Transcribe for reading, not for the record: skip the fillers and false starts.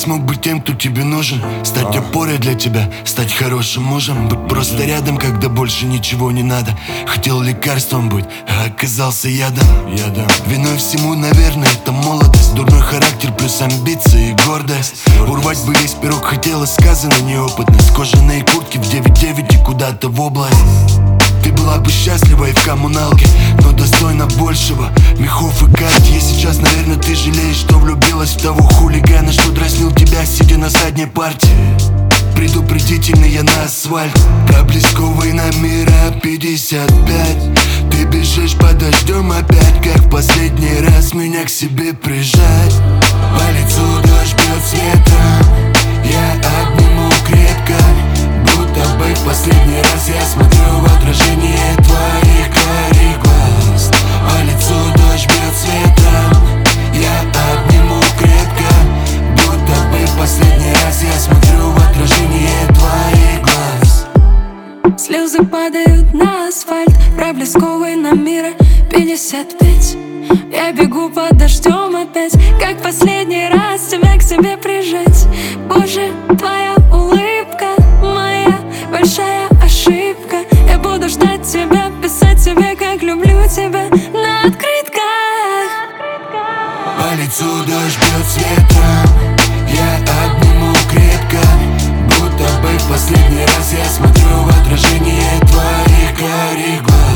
смог быть тем, кто тебе нужен. Стать опорой для тебя, стать хорошим мужем. Быть просто рядом, когда больше ничего не надо. Хотел лекарством быть, а оказался ядом. Виной всему, наверное, это молодость. Дурной характер плюс амбиции и гордость. Урвать бы весь пирог хотелось, сказано неопытность. Кожаные куртки в 9-9 и куда-то в область. Ты была бы счастлива и в коммуналке, но достойна большего. Мехов и карт. Сейчас, наверное, ты жалеешь, что влюбилась в того хулигана, что дразнил тебя, сидя на задней парте. Предупредительный я на асфальт. Проблесковый на мира 55. Ты бежишь под дождем опять, как в последний раз меня к себе прижать. По лицу дождь бьет с ветром, я обниму крепко, будто бы в последний раз я смотрю в отражение твоих карих глаз. По лицу дождь бьет с ветром, я обниму крепко, будто бы в последний раз я смотрю в отражение твоих глаз. Слезы падают на асфальт, проблесковый на мира 55. Я бегу под дождем опять, как последний раз тебя к себе прижать. Боже, твоя улыбка, моя большая ошибка. Я буду ждать тебя, писать тебе, как люблю тебя на открытках. По лицу дождь бьет с ветром, я обниму крепко, будто бы в последний раз я смотрю в отражение твоих карих глаз.